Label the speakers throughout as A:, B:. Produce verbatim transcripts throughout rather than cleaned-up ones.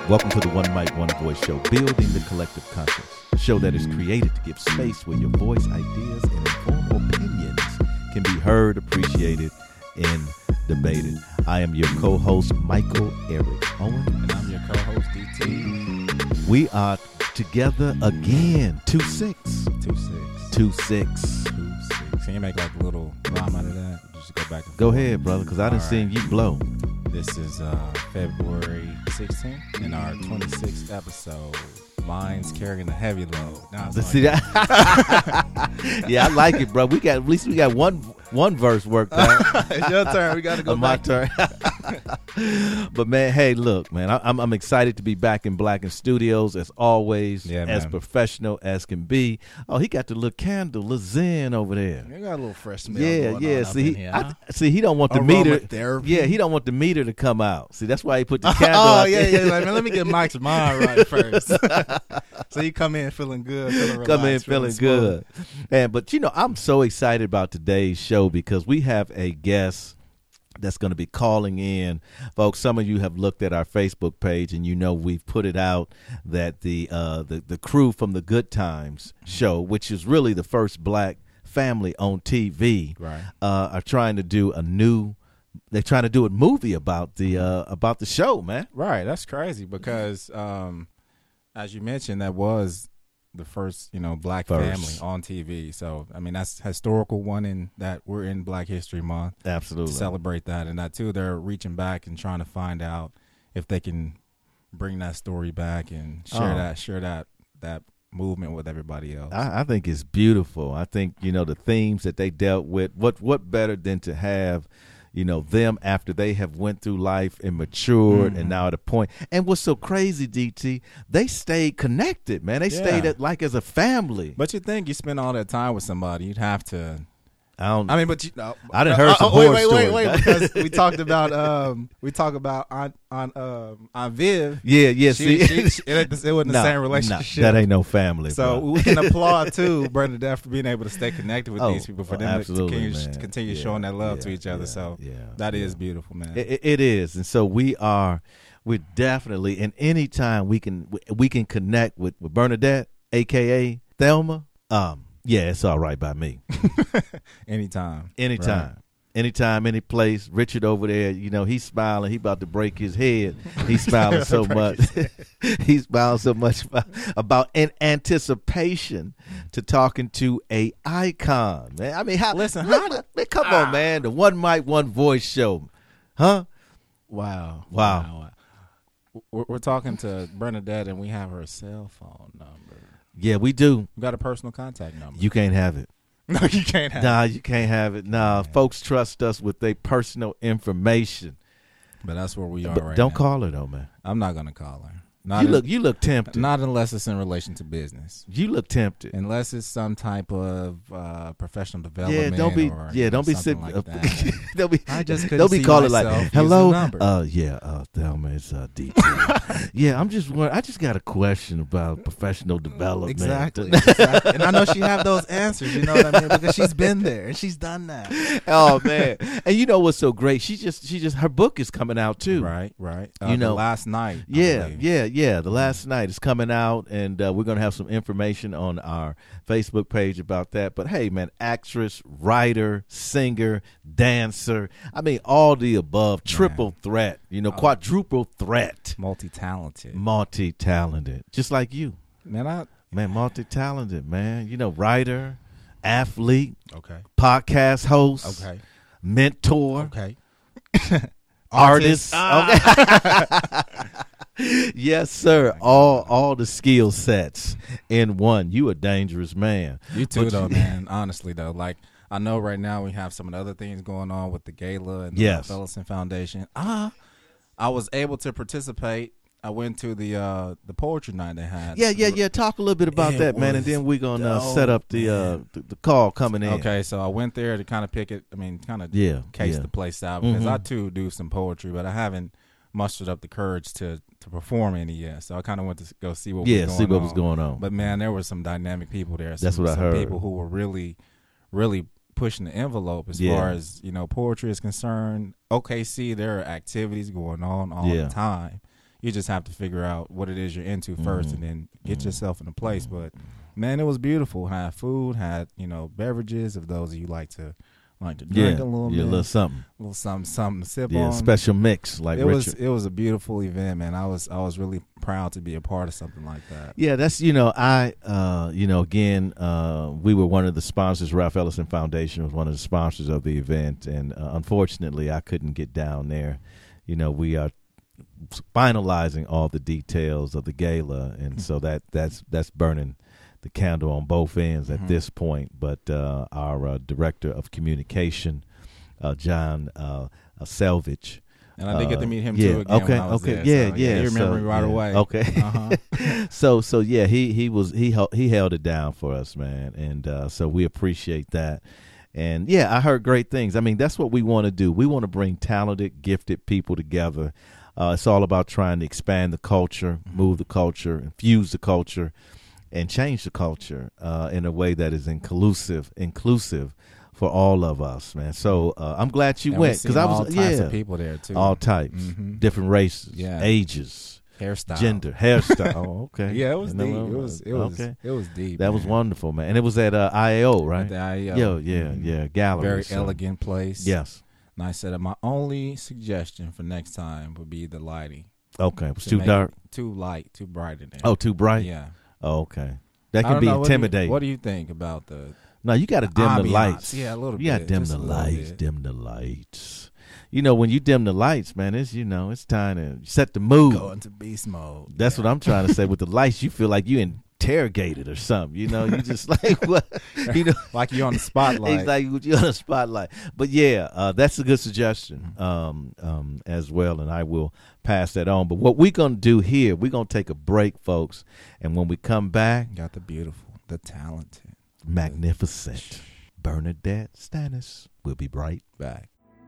A: Welcome to the One Mic, One Voice show, building the collective conscience. A show that is created to give space where your voice, ideas, and informed opinions can be heard, appreciated, and debated. I am your co-host, Michael Eric Owen.
B: And I'm your co-host, D T.
A: We are together again. Two six.
B: Two six.
A: Two six.
B: Two six. Can you make like a little rhyme out of that? Just go back and
A: Go
B: forth.
A: ahead, brother, because I done
B: All
A: seen
B: right.
A: you blow.
B: This is uh, February sixteenth in our twenty-sixth episode. Mine's carrying a heavy load. Now it's
A: See
B: like,
A: that? Yeah, I like it, bro. We got at least we got one one verse worked out.
B: it's your turn. We got to go
A: On my
B: back.
A: turn. But man, hey, look, man, I, I'm I'm excited to be back in Blackened Studios as always,
B: Yeah,
A: as
B: man.
A: professional as can be. Oh, he got the little candle, little zen over there.
B: You got a little fresh smell
A: Yeah,
B: going
A: yeah.
B: on
A: See,
B: up
A: he,
B: in here,
A: I,
B: huh?
A: see, he don't want the meter.
B: Aromatherapy.
A: Yeah, he don't want the meter to come out. See, that's why he put the candle.
B: Oh,
A: out
B: yeah,
A: there.
B: yeah. Like, man, let me get Mike's mind right first. So you come in feeling good, feeling relaxed,
A: Come in feeling
B: smooth.
A: good. And but you know, I'm so excited about today's show because we have a guest that's going to be calling in. Folks, some of you have looked at our Facebook page and you know we've put it out that the uh the, the crew from the Good Times show, which is really the first black family on T V,
B: Right.
A: uh are trying to do a new they're trying to do a movie about the uh about the show, man.
B: Right, that's crazy because, um, as you mentioned, that was the first, you know, black
A: First.
B: family on T V. So, I mean, that's historical one in that we're in Black History Month
A: Absolutely.
B: to celebrate that. And that, too, they're reaching back and trying to find out if they can bring that story back and share
A: Oh.
B: that, share that, that movement with everybody else.
A: I, I think it's beautiful. I think, you know, the themes that they dealt with, what what better than to have, you know, them after they have went through life and matured
B: Mhm.
A: and now at a point. And what's so crazy, D T, they stayed connected, man. They
B: Yeah.
A: stayed at, like as a family.
B: But you think you spend all that time with somebody, you'd have to.
A: I don't
B: I mean, but you know,
A: I done heard
B: uh,
A: some
B: uh, wait,
A: horror
B: wait,
A: stories.
B: wait, wait, because we talked about um, we talked about on on um on Viv.
A: Yeah, yeah,
B: She,
A: see.
B: she, she, it, it wasn't the
A: Nah,
B: same
A: nah,
B: relationship.
A: that ain't no family.
B: So
A: bro.
B: we can applaud too, Bernadette, for being able to stay connected with
A: Oh,
B: these people, for
A: oh,
B: them to
A: absolutely,
B: continue,
A: man.
B: continue
A: Yeah,
B: showing that love
A: yeah,
B: to each other.
A: yeah,
B: So
A: yeah,
B: that is
A: yeah.
B: beautiful, man.
A: It, it- it is, and so we are. We're definitely, and anytime we can, we, we can connect with, with Bernadette, aka Thelma. Um, yeah, it's all right by me.
B: Anytime,
A: Anytime,
B: Right.
A: anytime, any place. Richard over there, you know, he's smiling. He about to break his head. He's smiling so much. He's smiling so much about, about in anticipation to talking to a icon, man. I mean, how?
B: Listen,
A: look,
B: how
A: look, man, come on, man. The One Mic, One Voice show, huh?
B: Wow,
A: Wow.
B: wow. We're, we're talking to Bernadette, and we have her cell phone number.
A: Yeah, we do.
B: We got a personal contact number.
A: You can't have it.
B: no, you can't have.
A: Nah, you can't have it. Nah,
B: Yeah.
A: folks trust us with their personal information.
B: But that's where we are
A: But
B: right
A: don't
B: now.
A: call her though, man.
B: I'm not gonna call her. Not
A: You
B: in-
A: look, you look tempted.
B: not unless it's in relation to business.
A: You look tempted.
B: Unless it's some type of uh, professional development.
A: Yeah, don't be.
B: or,
A: Yeah,
B: you know,
A: don't be
B: something
A: sitting.
B: like that.
A: don't be.
B: I just couldn't
A: don't be
B: see
A: calling like,
B: myself use
A: "Hello,
B: the number."
A: uh, yeah, uh, Thelma, it's uh, D T. Yeah, I'm just. wondering- I just got a question about professional development.
B: Exactly. exactly. And I know she have those answers. You know what I mean? Because she's been there and she's done that.
A: Oh man, and you know what's so great? She just, she just, her book is coming out too.
B: Right. Right. Uh,
A: You
B: the
A: know-
B: last night. I
A: Yeah,
B: believe.
A: yeah, yeah. The last night is coming out, and uh, we're going to have some information on our Facebook page about that. But hey, man, actress, writer, singer, dancer. I mean, all the above. Triple threat, you know,
B: Oh.
A: quadruple threat.
B: Multi-talented.
A: Multi-talented. Just like you.
B: Man, I.
A: Man, multi-talented, man. You know, writer, athlete,
B: Okay.
A: podcast host,
B: Okay.
A: mentor,
B: Okay.
A: artist.
B: Ah.
A: Okay. Yes, sir. All all the skill sets in one. You a dangerous man.
B: You too,
A: But
B: though,
A: you-
B: man. Honestly, though, like I know right now we have some of the other things going on with the gala and the
A: Yes.
B: Fellison Foundation. Ah, I was able to participate. I went to the uh, the poetry night they had.
A: Yeah, yeah, yeah. Talk a little bit about
B: It
A: that, man, and
B: was
A: then we're gonna uh,
B: dope,
A: set up the, uh,
B: man.
A: the the call coming in.
B: Okay, so I went there to kind of pick it. I mean, kind of
A: Yeah,
B: case
A: yeah.
B: the place out because
A: Mhm.
B: I too do some poetry, but I haven't mustered up the courage to to perform any yet. So I kind of went to go see what
A: Yeah,
B: was going
A: see what
B: on.
A: was going on.
B: But man, there were some dynamic people there. Some,
A: That's what I
B: some
A: heard.
B: People who were really, really pushing the envelope as
A: Yeah.
B: far as you know poetry is concerned. O K C, there are activities going on all
A: Yeah.
B: the time. You just have to figure out what it is you're into
A: Mm-hmm.
B: first, and then get yourself in a place. But man, it was beautiful. Had food, had you know beverages. If those of you like to like to drink
A: Yeah,
B: a little
A: yeah,
B: bit,
A: a little something.
B: a little something, something to sip
A: Yeah,
B: on.
A: special mix like
B: it
A: Richard.
B: was it was a beautiful event, man. I was I was really proud to be a part of something like that.
A: Yeah, that's, you know, I, uh, you know, again, uh, we were one of the sponsors. Ralph Ellison Foundation was one of the sponsors of the event. And uh, unfortunately, I couldn't get down there. You know, we are finalizing all the details of the gala. And so that that's that's burning the candle on both ends at
B: Mhm.
A: this point. But uh, our uh, director of communication, uh, John uh, uh, Selvage,
B: And I did get to meet him
A: Uh, yeah,
B: too again
A: okay,
B: when I was
A: okay,
B: there.
A: yeah,
B: so,
A: yeah.
B: You remember
A: so,
B: me right
A: yeah,
B: away.
A: Okay.
B: Uh-huh.
A: so so yeah, he he was he held, he held it down for us, man, and uh, so we appreciate that. And yeah, I heard great things. I mean, that's what we want to do. We want to bring talented, gifted people together. Uh, it's all about trying to expand the culture, move the culture, infuse the culture, and change the culture uh, in a way that is inclusive, inclusive for all of us, man. So uh, I'm glad you
B: And we
A: went
B: seen
A: because I
B: all
A: was
B: types
A: yeah,
B: of people there too.
A: all types,
B: Mhm.
A: different races,
B: Yeah.
A: ages,
B: Hairstyle,
A: gender, hairstyle. Oh, okay.
B: Yeah, it was
A: You know,
B: deep. It was it was
A: okay.
B: it was deep.
A: That was
B: man.
A: wonderful, man. And it was at uh, I A O, right?
B: At the I E O.
A: Yeah, yeah,
B: Mhm.
A: yeah. Gallery.
B: Very
A: so-
B: elegant place.
A: Yes.
B: And I said, my only suggestion for next time would be the lighting.
A: Okay. It was
B: To
A: too
B: make
A: dark.
B: it too light, too bright in there.
A: Oh, too bright.
B: yeah.
A: Oh, okay. That
B: I
A: can
B: don't
A: be
B: know, what do you-
A: intimidating.
B: What do you think about the
A: No, you got to dim the
B: ambiance?
A: lights.
B: Yeah, a little
A: You got to
B: bit,
A: dim
B: just
A: the
B: a little
A: lights.
B: bit.
A: Dim the lights. You know, when you dim the lights, man, it's you know, it's time to set the mood.
B: go into beast mode?
A: That's what I'm trying to say. With the lights, you feel like you interrogated or something. You know, you just like what you know.
B: Like you're on the spotlight.
A: It's like you're on a spotlight. But yeah, uh, that's a good suggestion um, um, as well, and I will pass that on. But what we're going to do here, we're going to take a break, folks, and when we come back,
B: You got the beautiful, the talented,
A: magnificent Bernadette Stannis will be right back.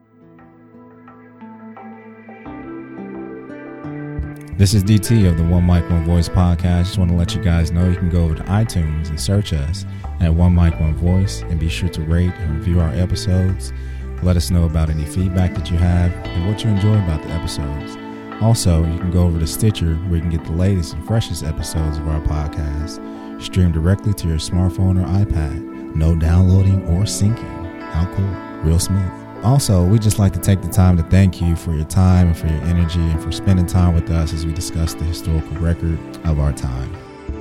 B: This is D T of the One Mic, One Voice podcast. Just want to let you guys know you can go over to iTunes and search us at One Mic, One Voice, and be sure to rate and review our episodes. Let us know about any feedback that you have and what you enjoy about the episodes. Also, you can go over to Stitcher where you can get the latest and freshest episodes of our podcast streamed directly to your smartphone or iPad. No downloading or syncing. How cool. Real smooth. Also, we just like to take the time to thank you for your time and for your energy and for spending time with us as we discuss the historical record of our time.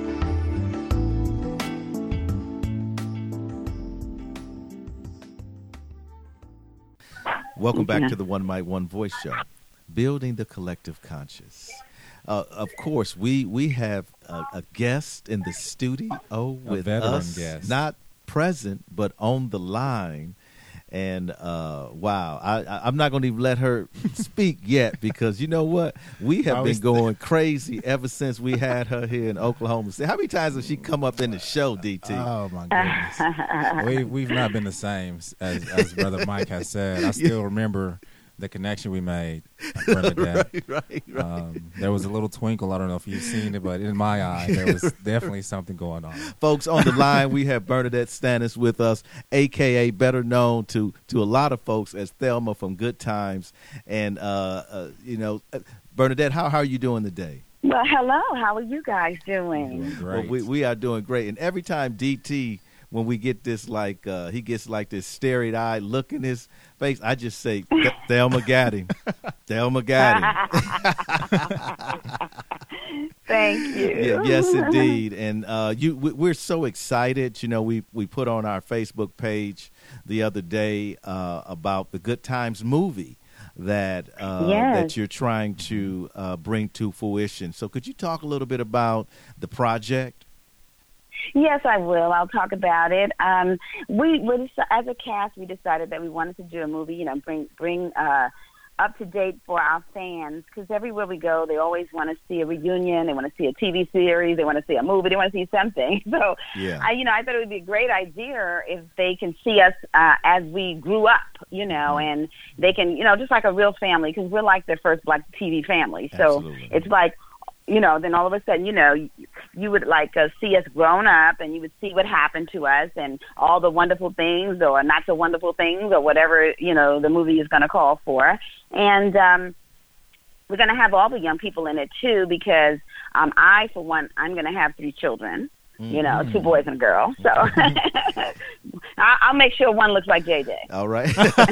A: Welcome back to the One Mic, One Voice show, building the collective conscious. Uh, of course, we we have a, a guest in the studio with
B: veteran
A: us,
B: guest.
A: not present but on the line. And uh, wow, I, I, I'm not going to even let her speak yet because you know what? We have
B: I
A: been
B: was-
A: going crazy ever since we had her here in Oklahoma City. How many times has she come up in the show, D T?
B: Oh my goodness, we we've not been the same as as Brother Mike has said. I still remember the connection we made, Bernadette.
A: right, right, right.
B: Um, there was a little twinkle. I don't know if you've seen it, but in my eye, there was definitely something going on.
A: Folks, on the line, we have Bernadette Stannis with us, a k a better known to, to a lot of folks as Thelma from Good Times. And, uh, uh, you know, uh, Bernadette, how, how are you doing today?
C: Well, hello. How are you guys doing?
B: Doing
A: Well,
B: great.
A: we, we are doing great. And every time D T, when we get this, like, uh, he gets like this starry-eyed look in his face, I just say, "Th- Thelma got him. Thelma got him.
C: Thank you.
A: Yeah, yes, indeed. And uh, you, we, we're so excited. You know, we, we put on our Facebook page the other day uh, about the Good Times movie that uh,
C: Yes.
A: that you're trying to uh, bring to fruition. So could you talk a little bit about the project?
C: Yes, I will. I'll talk about it. Um, we, we deci- as a cast, we decided that we wanted to do a movie. You know, bring bring uh, up to date for our fans because everywhere we go, they always want to see a reunion. They want to see a T V series. They want to see a movie. They want to see something. So,
A: Yeah.
C: I, you know, I thought it would be a great idea if they can see us uh, as we grew up. You know, and they can, you know, just like a real family because we're like their first black T V family. So
A: Absolutely.
C: it's like. You know, then all of a sudden, you know, you, you would like uh, see us grown up and you would see what happened to us and all the wonderful things or not so wonderful things or whatever, you know, the movie is going to call for. And um, we're going to have all the young people in it too, because um, I, for one, I'm going to have three children. You know, two boys and a girl. So I'll make sure one looks like J J.
A: All right.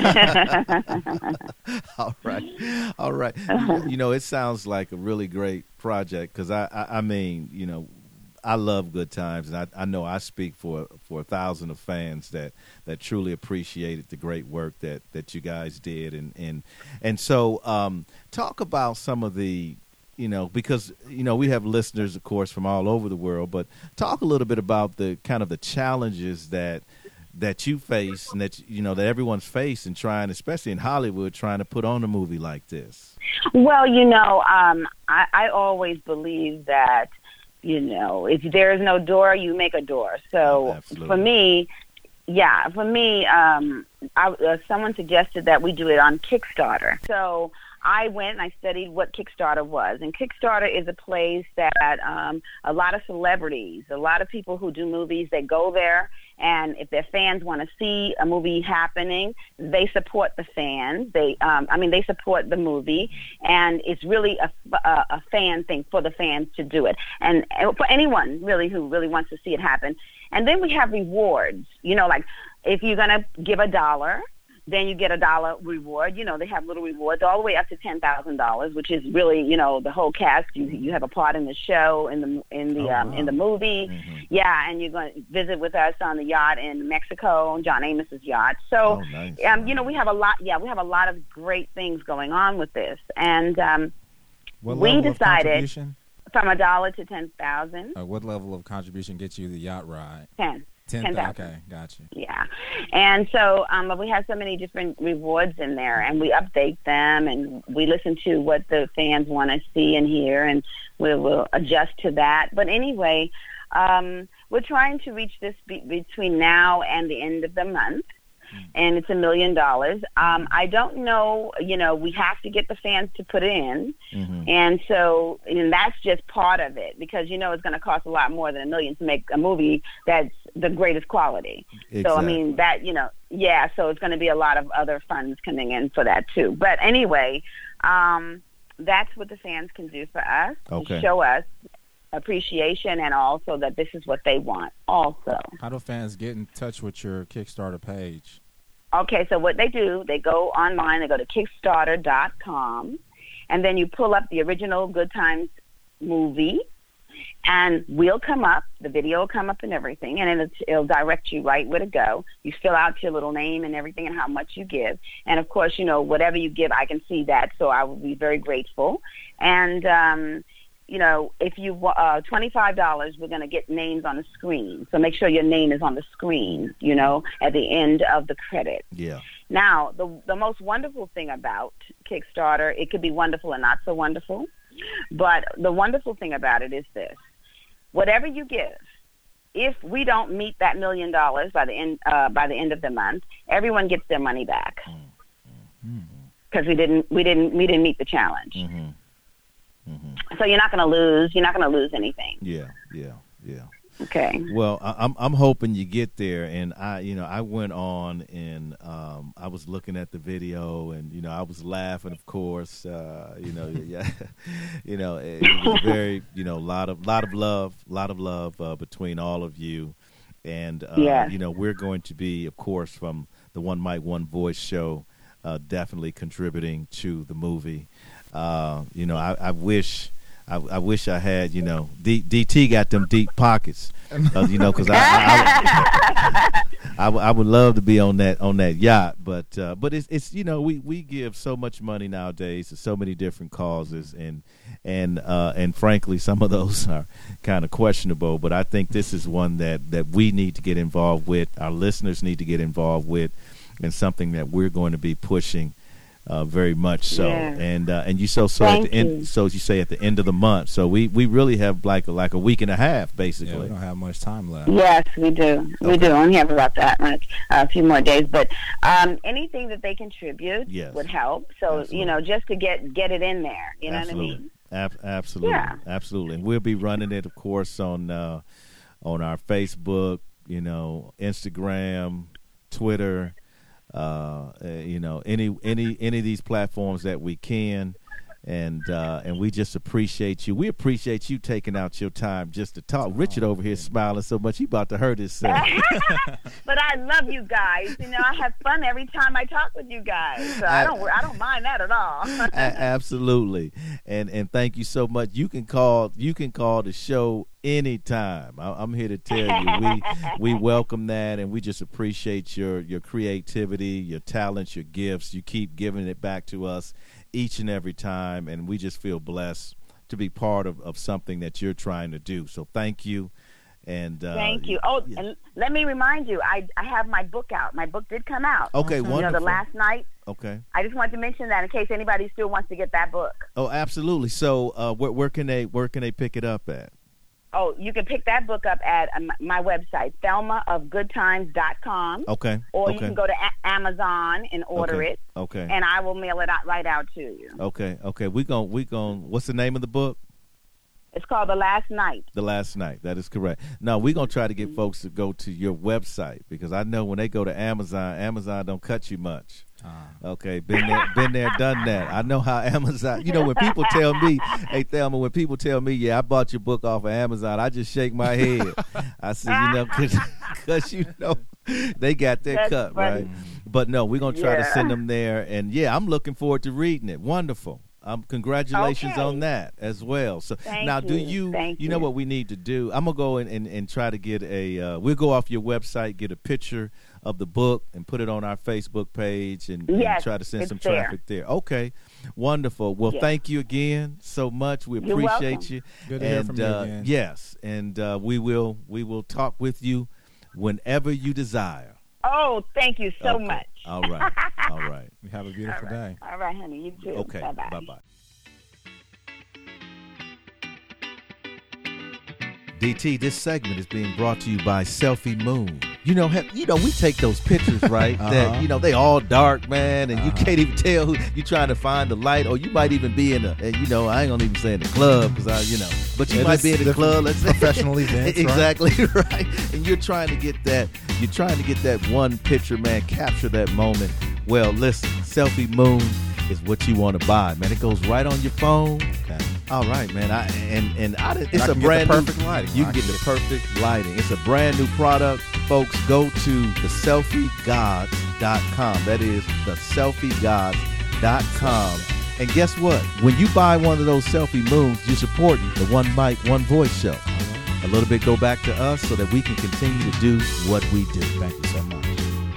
A: All right. All right. You know, it sounds like a really great project because, I, I, I mean, you know, I love Good Times, and I, I know I speak for for a thousand of fans that, that truly appreciated the great work that, that you guys did. And, and, and so um, talk about some of the, you know, because, you know, we have listeners, of course, from all over the world, but talk a little bit about the kind of the challenges that that you face and that, you know, that everyone's faced in trying, especially in Hollywood, trying to put on a movie like this.
C: Well, you know, um, I, I always believe that, you know, if there is no door, you make a door. So
A: Absolutely.
C: for me, yeah, for me, um, I, uh, someone suggested that we do it on Kickstarter. So I went and I studied what Kickstarter was. And Kickstarter is a place that um, a lot of celebrities, a lot of people who do movies, they go there. And if their fans want to see a movie happening, they support the fans. They, um, I mean, they support the movie. And it's really a, a, a fan thing for the fans to do it. And, and for anyone, really, who really wants to see it happen. And then we have rewards. You know, like if you're going to give a dollar, then you get a dollar reward. You know, they have little rewards all the way up to ten thousand dollars, which is really, you know, the whole cast. You you have a part in the show, in the in the
A: oh,
C: um,
A: wow.
C: in the movie.
A: Mm-hmm.
C: Yeah, and you're going to visit with us on the yacht in Mexico, John Amos's yacht. So,
A: Oh, nice.
C: um, you know, we have a lot. Yeah, we have a lot of great things going on with this, and um,
B: What
C: we
B: level of
C: decided
B: contribution?
C: from a dollar to ten thousand.
B: Uh, what level of contribution gets you the yacht ride?
C: Ten.
B: Ten.
C: ten thousand.
B: Okay, gotcha.
C: Yeah. And so um, we have so many different rewards in there, and we update them, and we listen to what the fans want to see and hear, and we will adjust to that. But anyway, um, we're trying to reach this be- between now and the end of the month, and it's a million dollars. Um, I don't know, you know, we have to get the fans to put in,
A: Mm-hmm.
C: and so and that's just part of it, because, you know, it's going to cost a lot more than a million to make a movie that's the greatest quality.
A: Exactly.
C: So, I mean, that, you know, yeah, so it's going to be a lot of other funds coming in for that, too. But anyway, um, that's what the fans can do for us,
A: Okay.
C: to show us appreciation, and also that this is what they want also.
B: How do fans get in touch with your Kickstarter page?
C: Okay, so what they do, they go online, they go to Kickstarter dot com, and then you pull up the original Good Times movie, and we'll come up, the video will come up and everything, and it'll, it'll direct you right where to go. You fill out your little name and everything and how much you give. And, of course, you know, whatever you give, I can see that, so I will be very grateful. And, um, you know, if you uh, twenty-five dollars, we're going to get names on the screen. So make sure your name is on the screen, you know, at the end of the credit.
A: Yeah.
C: Now, the the most wonderful thing about Kickstarter, it could be wonderful and not so wonderful, but the wonderful thing about it is this. Whatever you give, if we don't meet that million dollars by the end uh, by the end of the month, everyone gets their money back, because we didn't we didn't we didn't meet the challenge.
A: Mm-hmm. Mm-hmm.
C: So you're not going to lose. You're not going to lose anything.
A: Yeah, yeah, yeah.
C: Okay.
A: Well, I, I'm I'm hoping you get there, and I, you know, I went on and um, I was looking at the video, and you know, I was laughing, of course. Uh, you know, yeah, you know, it, it was very, you know, lot of lot of love, lot of love uh, between all of you, and uh,
C: Yes.
A: you know, we're going to be, of course, from the One Mic One Voice show, uh, definitely contributing to the movie. Uh, you know, I, I wish, I, I wish I had, you know, D, DT got them deep pockets, uh, you know, because I, I, I, I, I would love to be on that on that yacht, but uh, but it's it's you know, we, we give so much money nowadays to so many different causes, and and uh, and frankly, some of those are kind of questionable. But I think this is one that, that we need to get involved with. Our listeners need to get involved with, and something that we're going to be pushing. Uh, very much so,
C: Yeah.
A: and uh, and you so so
C: Thank
A: at the end,
C: you.
A: so as you say at the end of the month. So we, we really have like a, like a week and a half,
B: Yeah,
A: basically.
B: we don't have much time left.
C: Yes, we do. We
A: Okay.
C: do. Only have about that much, uh, a few more days. But um, anything that they contribute
A: Yes.
C: would help. So,
A: Absolutely.
C: you know, just to get get it in there. You know
A: Absolutely.
C: what I mean?
A: Ab- absolutely,
C: Yeah.
A: absolutely. And we'll be running it, of course, on uh, on our Facebook, you know, Instagram, Twitter. Uh, uh, you know, any any any of these platforms that we can, And uh, and we just appreciate you. We appreciate you taking out your time just to talk. Richard over here smiling so much, he about to hurt himself.
C: But I love you guys. You know, I have fun every time I talk with you guys. So I don't I don't mind that at all.
A: A- absolutely. And and thank you so much. You can call you can call the show anytime. I, I'm here to tell you we we welcome that, and we just appreciate your your creativity, your talents, your gifts. You keep giving it back to us each and every time, and we just feel blessed to be part of, of something that you're trying to do. So thank you. And uh,
C: thank you. Oh,
A: yeah.
C: and let me remind you, I I have my book out. My book did come out.
A: Okay,
C: you
A: wonderful.
C: know, The Last Night.
A: Okay.
C: I just wanted to mention that in case anybody still wants to get that book.
A: Oh, absolutely. So uh, where, where can they where can they pick it up at?
C: Oh, you can pick that book up at um, my website, thelma of good times dot com.
A: Okay.
C: Or
A: okay.
C: you can go to a- Amazon and order
A: okay.
C: it.
A: Okay.
C: And I will mail it out right out to you.
A: Okay. Okay. We gon' we gon' what's the name of the book?
C: It's called The Last Night.
A: The Last Night. That is correct. Now, we're going to try to get mm-hmm. folks to go to your website, because I know when they go to Amazon, Amazon don't cut you much. Uh. Okay, been there, been there, done that. I know how Amazon, you know, when people tell me, hey, Thelma, when people tell me, yeah, I bought your book off of Amazon, I just shake my head. I said, you know, because, you know, they got their
C: That's
A: cut,
C: funny.
A: right? But no, we're going to try
C: yeah.
A: to send them there. And, yeah, I'm looking forward to reading it. Wonderful. Um, congratulations
C: okay.
A: on that as well. So
C: Thank
A: now,
C: you.
A: do you,
C: Thank
A: you know what we need to do? I'm gonna go in and, and try to get a. Uh, we'll go off your website, get a picture of the book, and put it on our Facebook page, and,
C: yes,
A: and try to send
C: it's
A: some
C: there.
A: traffic there. Okay, wonderful. Well,
C: yes.
A: thank you again so much. We
C: You're
A: appreciate
C: welcome.
A: you.
B: Good to
A: and,
B: hear from you
A: uh,
B: again.
A: Yes, and uh, we will we will talk with you whenever you desire.
C: Oh, thank you so
A: okay.
C: much.
A: All right, all right.
B: You have a beautiful
C: All right.
B: day.
C: All right, honey. You too.
A: Okay,
C: Bye-bye.
A: bye bye. D T, this segment is being brought to you by Selfie Moon. You know, have, you know, we take those pictures, right?
B: uh-huh.
A: That, you know, they all dark, man, and
B: uh-huh.
A: you can't even tell who you trying to find the light, or you might even be in a, and you know, I ain't gonna even say in the club, because I, you know, but you
B: Yeah,
A: might be in the club, let's say.
B: Professional events,
A: exactly right? right. And you're trying to get that, you're trying to get that one picture, man, capture that moment. Well, listen, Selfie Moon is what you want to buy, man. It goes right on your phone.
B: Okay.
A: All right, man. I and and I, it's
B: I
A: a
B: can
A: brand
B: get the
A: new
B: perfect lighting.
A: You
B: I
A: can
B: can
A: get the
B: get-
A: perfect lighting. It's a brand new product, folks. Go to the selfie gods dot com. That is the selfie gods dot com. And guess what? When you buy one of those Selfie Moons, you're supporting the One Mic, One Voice show. A little bit go back to us so that we can continue to do what we do.
B: Thank you so much.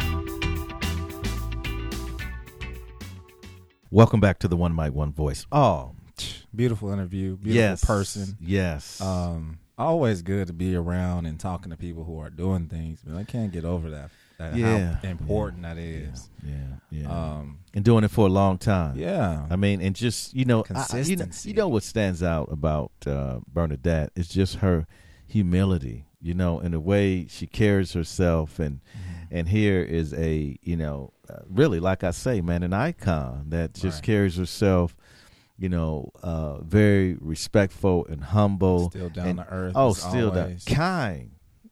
A: Welcome back to the One Mic, One Voice. Oh,
B: Beautiful interview. Beautiful
A: yes,
B: person.
A: Yes.
B: Um, always good to be around and talking to people who are doing things, but I can't get over that. that
A: Yeah.
B: How important that is.
A: Yeah, yeah.
B: Um,
A: and doing it for a long time.
B: yeah.
A: I mean, and just, you know, I- I- you know,
B: Consistency.
A: you know what stands out about uh, Bernadette is just her humility, you know, and the way she carries herself. And
B: Mm-hmm.
A: and here is a, you know, uh, really, like I say, man, an icon that just
B: Right.
A: carries herself, you know, uh, very respectful and humble.
B: Still down
A: and,
B: to earth.
A: Oh,
B: as
A: still down.
B: always.
A: Kind.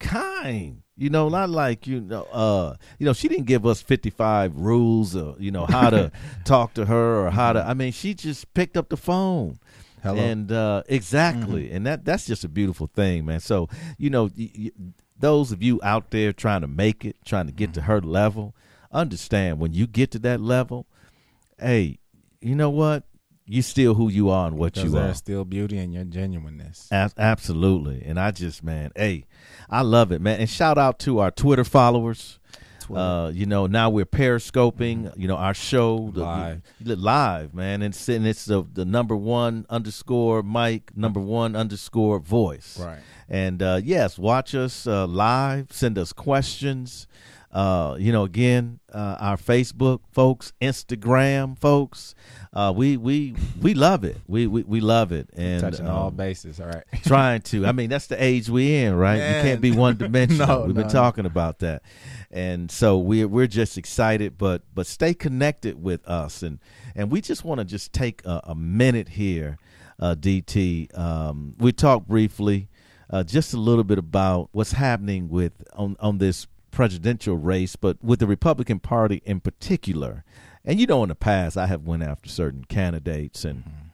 A: Kind. You know, not like, you know, uh, you know, she didn't give us fifty-five rules or, you know, how to talk to her or how to, I mean, she just picked up the phone.
B: Hello.
A: And uh, exactly.
B: Mm-hmm.
A: And that that's just a beautiful thing, man. So, you know, y- y- those of you out there trying to make it, trying to get
B: Mm-hmm.
A: to her level, understand when you get to that level, hey, you know what? You still who you are and what
B: Because
A: you are.
B: there's still beauty in your genuineness.
A: A- absolutely. And I just, man, hey, I love it, man. And shout out to our Twitter followers.
B: Twitter.
A: Uh, you know, now we're periscoping, you know, our show. The,
B: Live.
A: the- live, man. And it's, and it's the, the number one underscore Mike, number one underscore voice.
B: Right.
A: And, uh, yes, watch us uh, live. Send us questions. Uh, you know, again, uh, our Facebook folks, Instagram folks, uh, we we we love it. We we, we love it, and
B: Touching all
A: um,
B: bases. All right.
A: trying to. I mean, that's the age we in, right?
B: Man.
A: You can't be one dimensional.
B: No,
A: We've
B: no,
A: been
B: no.
A: talking about that, and so we're we're just excited, but but stay connected with us, and and we just want to just take a, a minute here, uh, D T. Um, we talked briefly, uh, just a little bit about what's happening with on on this presidential race, but with the Republican Party in particular. And you know, in the past, I have went after certain candidates, and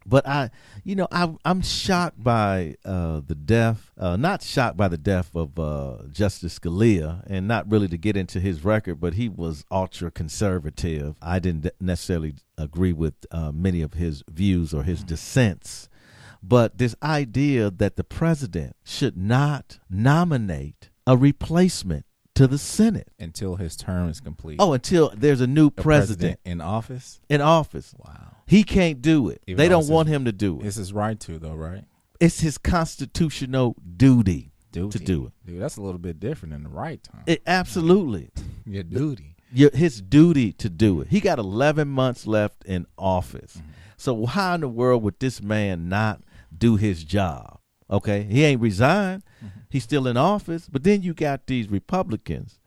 A: But I, you know, I, I'm shocked by uh, the death, uh, not shocked by the death of uh, Justice Scalia, and not really to get into his record, but he was ultra conservative. I didn't necessarily agree with uh, many of his views or his dissents. But this idea that the president should not nominate a replacement to the Senate
B: until his term is complete.
A: Oh, until there's a new
B: a
A: president,
B: president in office?
A: In office.
B: Wow.
A: He can't do it.
B: Even
A: they don't
B: his,
A: want him to do it.
B: It's his right to, though, right?
A: It's his constitutional duty,
B: duty.
A: to do it.
B: Dude, that's a little bit different than the right time.
A: It, absolutely.
B: Your duty.
A: Your, his duty to do it. He got eleven months left in office. Mm-hmm. So how in the world would this man not do his job? Okay, he ain't resigned. Mm-hmm. He's still in office. But then you got these Republicans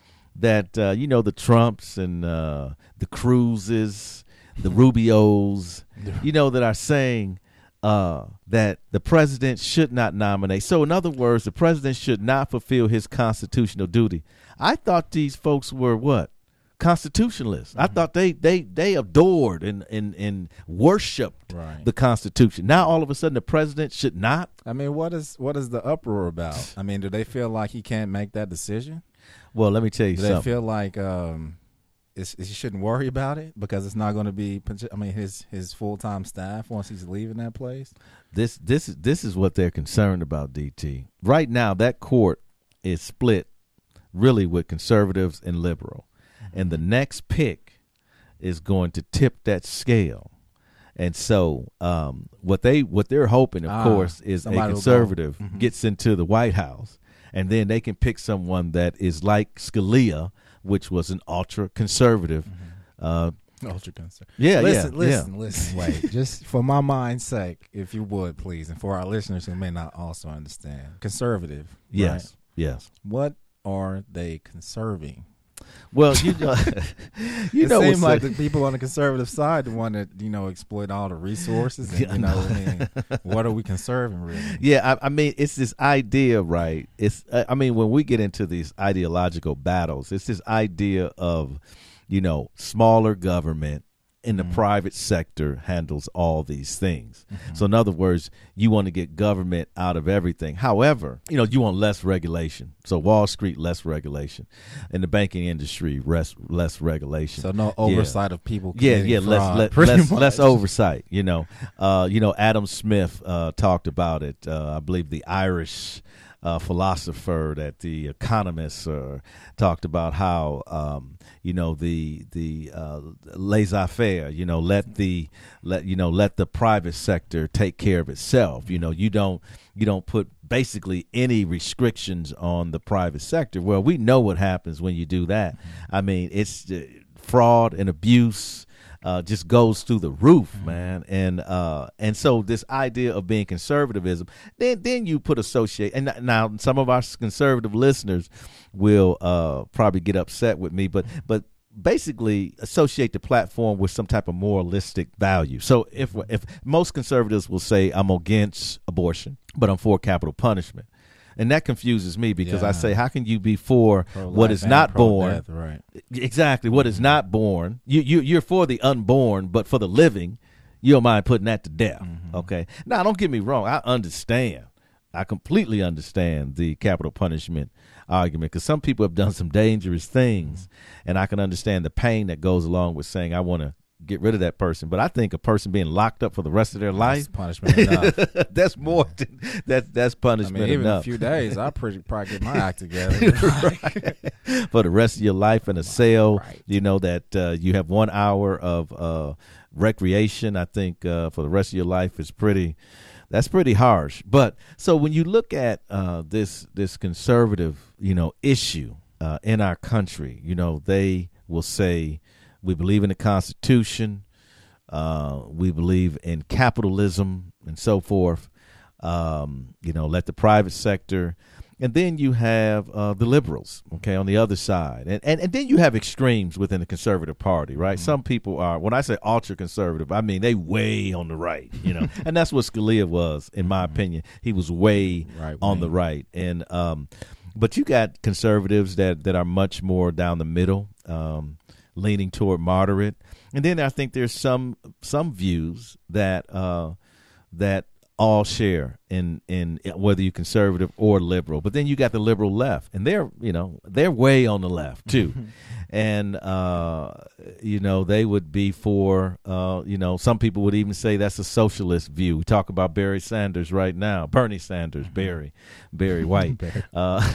A: that, uh, you know, the Trumps and uh, the Cruzes, the Rubios, you know, that are saying uh, that the president should not nominate. So in other words, the president should not fulfill his constitutional duty. I thought these folks were what? Constitutionalists. Mm-hmm. I thought they they they adored and and, and worshipped
B: right.
A: the Constitution. Now all of a sudden the president should not.
B: I mean, what is what is the uproar about? I mean, do they feel like he can't make that decision?
A: Well, let me tell you
B: do
A: something.
B: They feel like um, it's, he shouldn't worry about it because it's not going to be. I mean, his his full time staff once he's leaving that place.
A: This this this is what they're concerned about, D T. Right now, that court is split, really, with conservatives and liberal. And the next pick is going to tip that scale. And so um, what they what they're hoping, of
B: ah,
A: course, is a conservative
B: mm-hmm.
A: gets into the White House, and then they can pick someone that is like Scalia, which was an ultra conservative.
B: Mm-hmm.
A: Uh,
B: ultra conservative.
A: Yeah,
B: listen,
A: yeah,
B: listen,
A: yeah.
B: listen. Wait, just for my mind's sake, if you would, please, and for our listeners who may not also understand, conservative.
A: Yes,
B: right?
A: yes.
B: What are they conserving?
A: Well, you know, you
B: it
A: know,
B: seems like
A: a,
B: the people on the conservative side, the one that you know exploit all the resources. And, you know, I mean, what are we conserving, really?
A: Yeah, I, I mean, it's this idea, right? It's, I mean, when we get into these ideological battles, it's this idea of, you know, smaller government in the mm-hmm. private sector handles all these things. Mm-hmm. So in other words, you want to get government out of everything. However, you know, you want less regulation. So Wall Street, less regulation. In the banking industry, less, less regulation.
B: So no oversight yeah. of people
A: Yeah, yeah,
B: fraud,
A: less, less, less, less oversight, you know. Uh, you know, Adam Smith uh, talked about it. Uh, I believe the Irish uh, philosopher that the economists uh, talked about how, um, you know, the the uh, laissez-faire, you know, let the let you know let the private sector take care of itself. You know, you don't you don't put basically any restrictions on the private sector. Well, we know what happens when you do that. I mean, it's uh, fraud and abuse. Uh, just goes through the roof, mm-hmm. man, and uh, and so this idea of being conservatism, then then you put associate, and now some of our conservative listeners will uh, probably get upset with me, but but basically associate the platform with some type of moralistic value. So if if most conservatives will say I'm against abortion, but I'm for capital punishment. And that confuses me because yeah. I say, how can you be for pro what is not born?
B: Death, right.
A: Exactly. What is not born. You, you, you're for the unborn, but for the living, you don't mind putting that to death. Mm-hmm. Okay. Now, don't get me wrong. I understand. I completely understand the capital punishment argument because some people have done some dangerous things. Mm-hmm. And I can understand the pain that goes along with saying, I want to get rid of that person, but I think a person being locked up for the rest of their life,
B: that's punishment enough.
A: That's more than, that that's punishment
B: I mean, even
A: enough.
B: a few days, I pretty probably get my act together
A: for the rest of your life in a cell.
B: Right.
A: You know that uh, you have one hour of uh, recreation. I think uh, for the rest of your life is pretty. That's pretty harsh. But so when you look at uh, this this conservative, you know, issue uh, in our country, you know, they will say, we believe in the Constitution. Uh, we believe in capitalism and so forth. Um, you know, let the private sector. And then you have uh, the liberals, okay, on the other side. And, and and then you have extremes within the conservative party, right? Mm-hmm. Some people are, when I say ultra conservative, I mean they way on the right, you know. And that's what Scalia was, in my mm-hmm. opinion. He was way right on the right. And um, but you got conservatives that, that are much more down the middle. Um leaning toward moderate. And then I think there's some some views that uh, that all share in in whether you're conservative or liberal. But then you got the liberal left, and they're you know they're way on the left too. And, uh, you know, they would be for, uh, you know, some people would even say that's a socialist view. We talk about Barry Sanders right now. Bernie Sanders, Barry, Barry White, uh,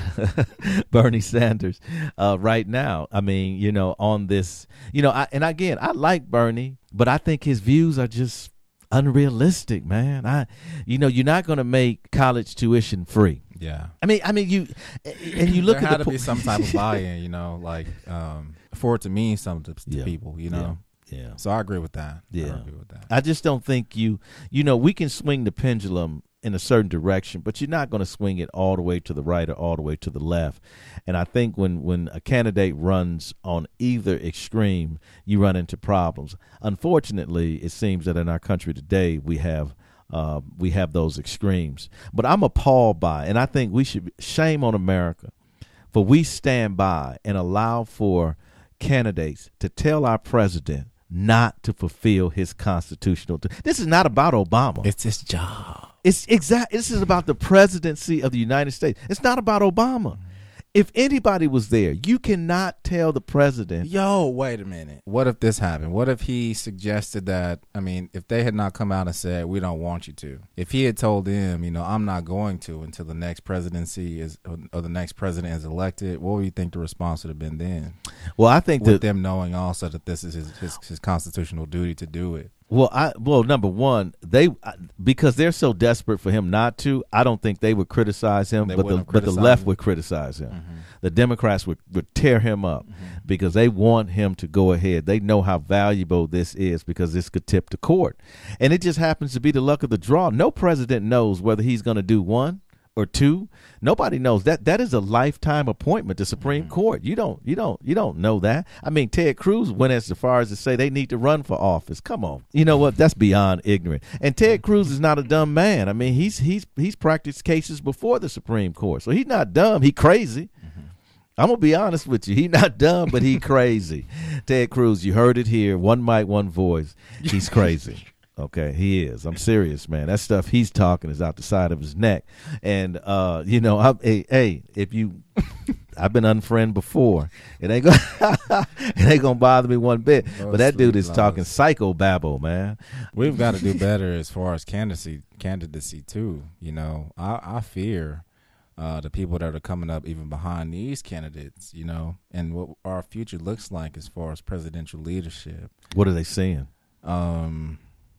A: Bernie Sanders uh, right now. I mean, you know, on this, you know, I, and again, I like Bernie, but I think his views are just unrealistic, man. I, you know, you're not going to make college tuition free.
B: Yeah,
A: I mean, I mean, you and you look
B: there
A: at
B: had
A: the
B: to
A: po-
B: be some type of buy-in, you know, like um, for it to mean something to
A: Yeah.
B: people, you know.
A: Yeah. yeah.
B: So I agree with that.
A: Yeah.
B: I agree with that.
A: I just don't think you, you know, we can swing the pendulum in a certain direction, but you're not going to swing it all the way to the right or all the way to the left. And I think when, when a candidate runs on either extreme, you run into problems. Unfortunately, it seems that in our country today, we have uh, we have those extremes. But I'm appalled by, and I think we should, shame on America, for we stand by and allow for candidates to tell our president not to fulfill his constitutional. T- this is not about Obama.
B: It's his job.
A: It's exact. This is about the presidency of the United States. It's not about Obama. If anybody was there, you cannot tell the president.
B: Yo, wait a minute. What if this happened? What if he suggested that, I mean, if they had not come out and said, we don't want you to. If he had told them, you know, I'm not going to until the next presidency is, or the next president is elected, what do you think the response would have been then?
A: Well, I think
B: With
A: that
B: them knowing also that this is his, his, his constitutional duty to do it.
A: Well, I well number one, they because they're so desperate for him not to. I don't think they would criticize him,
B: They
A: but the
B: wouldn't have
A: but the
B: criticized
A: left
B: him.
A: would criticize him.
B: Mm-hmm.
A: The Democrats would, would tear him up because they want him to go ahead. They know how valuable this is because this could tip the court, and it just happens to be the luck of the draw. No president knows whether he's going to do one or two. Nobody knows that. That is a lifetime appointment to Supreme
B: Mm-hmm.
A: Court. You don't, you don't, you don't know that. I mean, Ted Cruz went as far as to say they need to run for office. Come on, you know what? That's beyond ignorant. And Ted Cruz is not a dumb man. I mean, he's he's he's practiced cases before the Supreme Court, so he's not dumb. He crazy.
B: Mm-hmm.
A: I'm gonna be honest with you. He's not dumb, but he crazy. Ted Cruz, you heard it here. One mic, one voice. He's crazy. Okay, he is. I'm serious, man. That stuff he's talking is out the side of his neck. And, uh, you know, I, hey, hey, if you, I've been unfriend before. It ain't gonna, it ain't gonna bother me one bit.
B: Those
A: But that dude
B: sweet
A: is
B: laws.
A: talking psycho babble, man.
B: We've got to do better as far as candidacy, candidacy too. You know, I, I fear uh, the people that are coming up even behind these candidates, you know, and what our future looks like as far as presidential leadership.
A: What are they saying?
B: Um,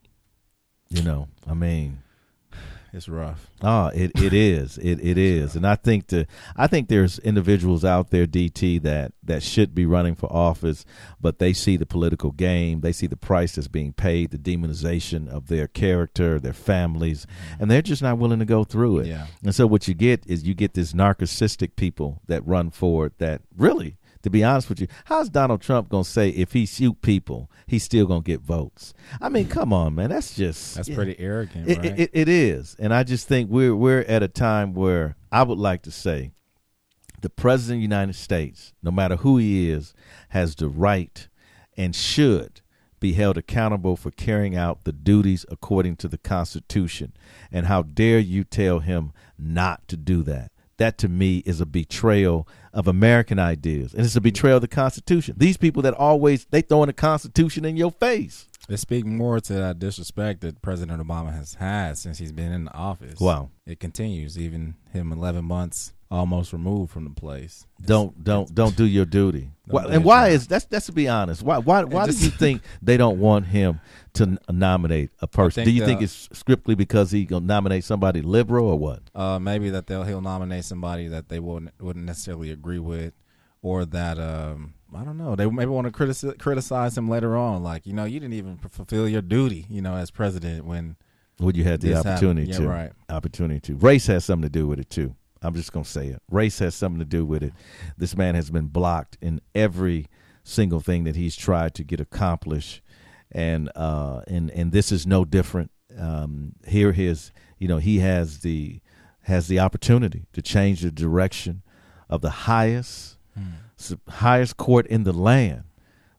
A: You know, I mean,
B: it's rough.
A: oh, it, it is. It it is. And I think the I think there's individuals out there, D T, that, that should be running for office, but they see the political game, they see the price that's being paid, the demonization of their character, their families, and they're just not willing to go through it.
B: Yeah.
A: And so what you get is you get this narcissistic people that run for it that really, to be honest with you, how's Donald Trump going to say if he shoot people, he's still going to get votes? I mean, come on, man. That's just...
B: That's
A: yeah.
B: pretty arrogant,
A: It,
B: right?
A: it, it is. And I just think we're we're at a time where I would like to say the president of the United States, no matter who he is, has the right and should be held accountable for carrying out the duties according to the Constitution. And how dare you tell him not to do that? That, to me, is a betrayal of American ideas. And it's a betrayal of the Constitution. These people that always, they throwing the Constitution in your face.
B: It speaks more to that disrespect that President Obama has had since he's been in the office.
A: Wow.
B: It continues, even him eleven months almost removed from the place. It's-
A: Don't don't don't do your duty.
B: Don't
A: Why,
B: do
A: and
B: your
A: why
B: job.
A: is that's that's to be honest? Why why why
B: just-
A: do you think they don't want him to n- nominate a person?
B: think
A: Do you
B: the-
A: think it's strictly because he gonna nominate somebody liberal or what?
B: Uh, maybe that they'll he'll nominate somebody that they wouldn't wouldn't necessarily agree with, or that um I don't know, they maybe want to criticize criticize him later on. Like, you know, you didn't even f- fulfill your duty, you know, as president when
A: Would you had the
B: this
A: opportunity
B: happened.
A: to?
B: Yeah, right.
A: Opportunity to. Race has something to do with it too. I'm just gonna say it. Race has something to do with it. This man has been blocked in every single thing that he's tried to get accomplished, and uh, and and this is no different. Um, here, his you know he has the has the opportunity to change the direction of the highest
B: Hmm.
A: su- highest court in the land,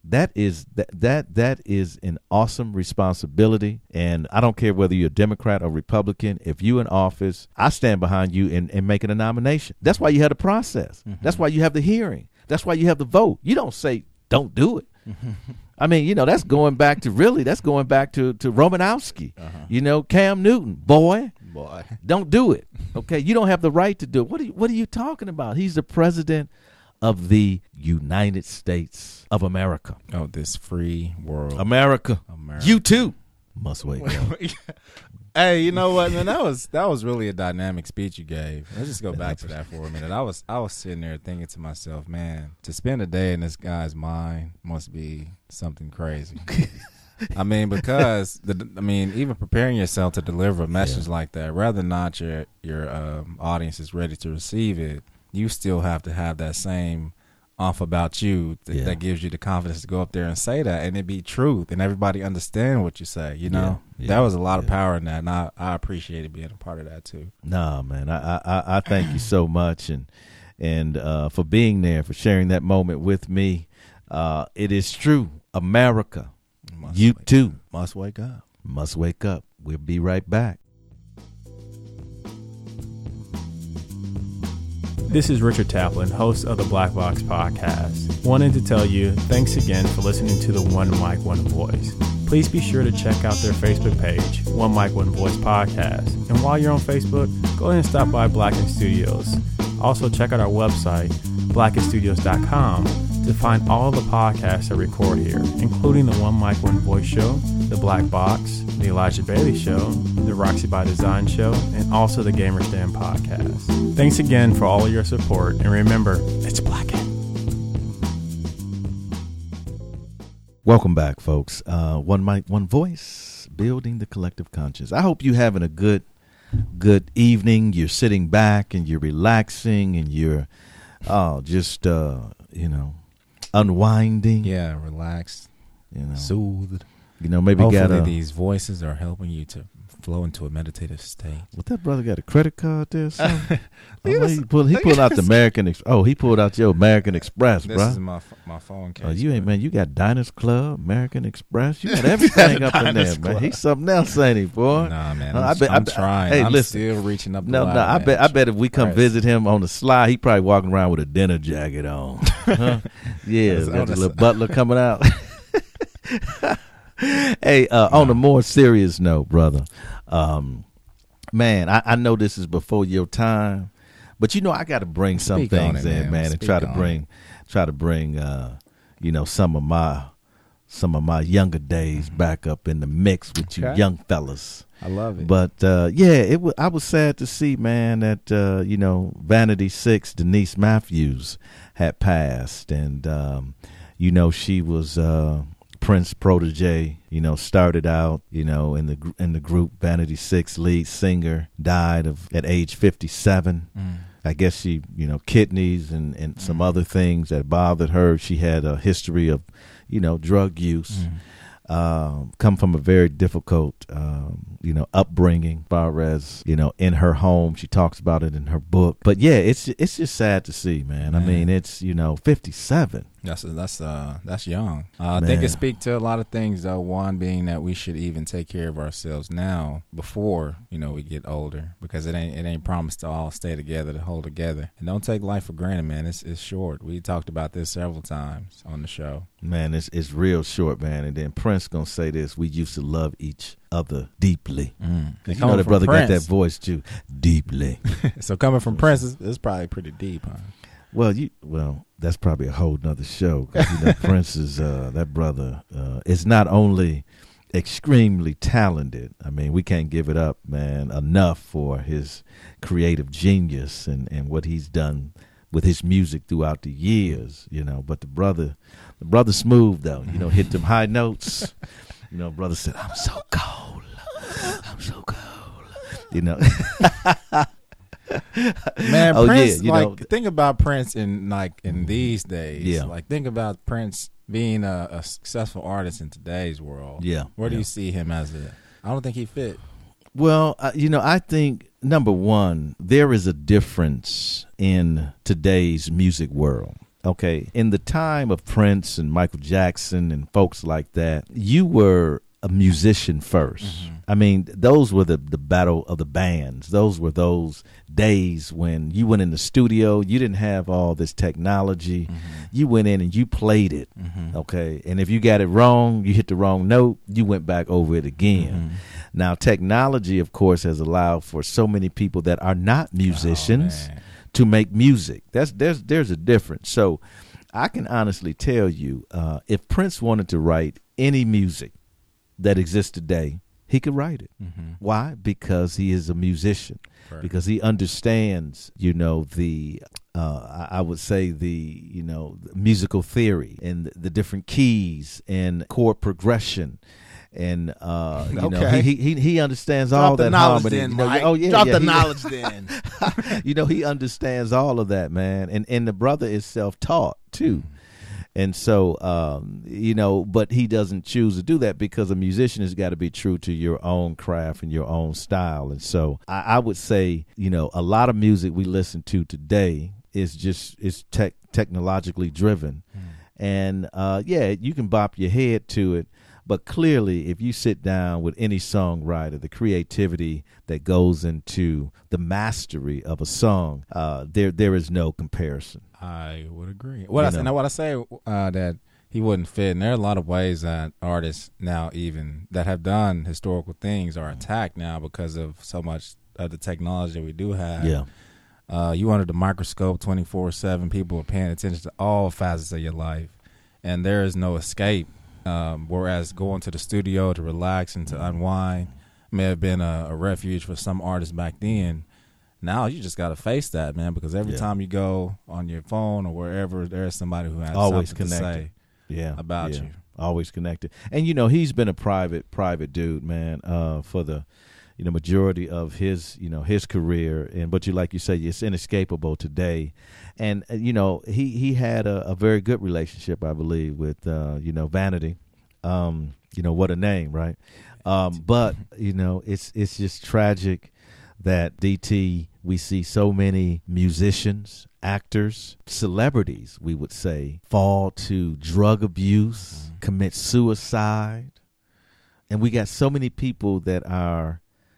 A: that is that that that is an awesome responsibility. And I don't care whether you're a Democrat or Republican. If you in office, I stand behind you in, in making a nomination. That's why you have the process. Mm-hmm. That's why you have the hearing. That's why you have the vote. You don't say don't do it. I mean, you know, that's going back to really, that's going back to, to Romanowski, uh-huh. you know, Cam Newton, boy, boy, don't do it. Okay. You don't have the right to do it. What are you, what are you talking about? He's the president of the United States of America.
B: Oh, this free world.
A: America. America. You too must wake up.
B: Hey, you know what, man? That was that was really a dynamic speech you gave. Let's just go back to that for a minute. I was I was sitting there thinking to myself, man, to spend a day in this guy's mind must be something crazy. I mean, because the I mean, even preparing yourself to deliver a message yeah. like that, rather not your your um, audience is ready to receive it, you still have to have that same off about you th- yeah. that gives you the confidence to go up there and say that, and it be truth, and everybody understand what you say. You know, yeah, yeah, that was a lot yeah. of power in that, and I, I appreciated being a part of that too.
A: Nah, man, I I, I thank you so much, and and uh, for being there, for sharing that moment with me. Uh, it is true, America. You too
B: up. must wake up.
A: Must wake up. We'll be right back.
D: This is Richard Taplin, host of the Black Box Podcast. Wanted to tell you thanks again for listening to the One Mic, One Voice. Please be sure to check out their Facebook page, One Mic, One Voice Podcast. And while you're on Facebook, go ahead and stop by Blacken Studios. Also, check out our website, blacken studios dot com, to find all of the podcasts I record here, including the One Mic, One Voice Show, the Black Box, the Elijah Bailey Show, the Roxy by Design Show, and also the Gamer Stand Podcast. Thanks again for all of your support, and remember, it's Blacken.
A: Welcome back, folks. Uh, One Mic, One Voice, building the collective conscience. I hope you're having a good, good evening. You're sitting back and you're relaxing and you're uh, just, uh, you know, unwinding.
B: Yeah, relaxed,
A: you know,
B: soothed.
A: You know, maybe
B: hopefully
A: got a,
B: these voices are helping you to flow into a meditative state.
A: What, that brother got a credit card there? Uh, oh, he pulled, he pulled out the American. Ex- oh, he pulled out your American Express, bro.
B: This is my my phone case.
A: Oh, you ain't man. You got Diners Club, American Express. You got everything up in there,
B: Club.
A: man. He's something else, ain't he, boy?
B: Nah, man.
A: Uh,
B: I'm,
A: I bet,
B: I'm
A: I bet,
B: trying.
A: Hey,
B: I'm
A: listen,
B: still reaching up.
A: No,
B: the
A: no. I bet. I bet if we come
B: Christ.
A: visit him on the slide, he probably walking around with a dinner jacket on. Huh? Yeah, got the little butler coming out. Hey, uh, no. on a more serious note, brother, um, man, I, I know this is before your time, but you know I got to bring some
B: Speak
A: things
B: it,
A: in,
B: man,
A: man, and try to bring, it. try to bring, uh, you know, some of my, some of my younger days back up in the mix with okay. you young fellas.
B: I love it.
A: But uh, yeah, it w- I was sad to see, man, that uh, you know Vanity Six, Denise Matthews, had passed, and um, you know she was. Uh, Prince protege, you know, started out, you know, in the in the group Vanity Six, lead singer, died of at age fifty-seven. Mm. I guess she, you know, kidneys and, and some mm. other things that bothered her. She had a history of, you know, drug use. Mm. Um, come from a very difficult, um, you know, upbringing. As far as you know, in her home, she talks about it in her book. But yeah, it's it's just sad to see, man. man. I mean, it's you know, fifty-seven.
B: That's that's uh that's young. Uh, I think it speaks to a lot of things, though. One being that we should even take care of ourselves now before you know we get older, because it ain't it ain't promised to all stay together, to hold together, and don't take life for granted, man. It's it's short. We talked about this several times on the show.
A: Man, it's it's real short, man. And then Prince gonna say this: we used to love each other deeply. Mm. You know that brother Prince. Got that voice too, deeply.
B: So coming from Prince, it's, it's probably pretty deep, huh?
A: Well, you well, that's probably a whole nother show. 'Cause, you know, Prince is uh, that brother uh, is not only extremely talented. I mean, we can't give it up, man, enough for his creative genius and, and what he's done with his music throughout the years. You know, but the brother, the brother smooth though. You know, hit them high notes. You know, brother said, "I'm so cold, I'm so cold." You know.
B: Man,
A: oh,
B: Prince,
A: yeah, you
B: like,
A: know,
B: think about Prince in like in these days.
A: Yeah.
B: Like, think about Prince being a, a successful artist in today's world.
A: Yeah.
B: Where do
A: yeah.
B: you see him as a? I don't think he fit.
A: Well, uh, you know, I think number one, there is a difference in today's music world. Okay, in the time of Prince and Michael Jackson and folks like that, you were a musician first. Mm-hmm. I mean, those were the, the battle of the bands. Those were those days when you went in the studio. You didn't have all this technology. Mm-hmm. You went in and you played it, mm-hmm. okay? And if you got it wrong, you hit the wrong note, you went back over it again. Mm-hmm. Now, technology, of course, has allowed for so many people that are not musicians oh, to make music. That's there's there's a difference. So I can honestly tell you, uh, if Prince wanted to write any music that exists today, he could write it. Mm-hmm. Why? Because he is a musician. Right. Because he understands, you know, the uh, I would say the you know the musical theory and the, the different keys and chord progression. And uh, you okay. know he, he he understands
E: Drop
A: all
E: the
A: that
E: knowledge
A: harmony.
E: then,
A: You know,
E: Mike.
A: oh yeah,
E: Drop
A: yeah,
E: the
A: he,
E: knowledge then.
A: You know he understands all of that, man. And and the brother is self-taught too. Mm-hmm. And so, um, you know, but he doesn't choose to do that because a musician has got to be true to your own craft and your own style. And so I, I would say, you know, a lot of music we listen to today is just is tech, technologically driven. Mm. And, uh, yeah, you can bop your head to it. But clearly, if you sit down with any songwriter, the creativity that goes into the mastery of a song, uh, there there is no comparison.
B: I would agree. What I, now, what I say uh, that he wouldn't fit, and there are a lot of ways that artists now even that have done historical things are attacked now because of so much of the technology that we do have.
A: Yeah.
B: Uh, you under the microscope twenty-four seven, people are paying attention to all facets of your life, and there is no escape. Um, whereas going to the studio to relax and to unwind may have been a, a refuge for some artists back then. Now you just got to face that, man, because every yeah. time you go on your phone or wherever, there's somebody who has
A: always
B: something
A: connected.
B: to say
A: yeah.
B: about
A: yeah.
B: you.
A: Always connected. And, you know, he's been a private, private dude, man, uh, for the, you know, majority of his, you know, his career. And but you, like you say, it's inescapable today. And, uh, you know, he, he had a, a very good relationship, I believe, with, uh, you know, Vanity. Um, you know, what a name, right? Um, but, you know, it's it's just tragic that D T, we see so many musicians, actors, celebrities, we would say, fall to drug abuse, mm-hmm. commit suicide. And we got so many people that are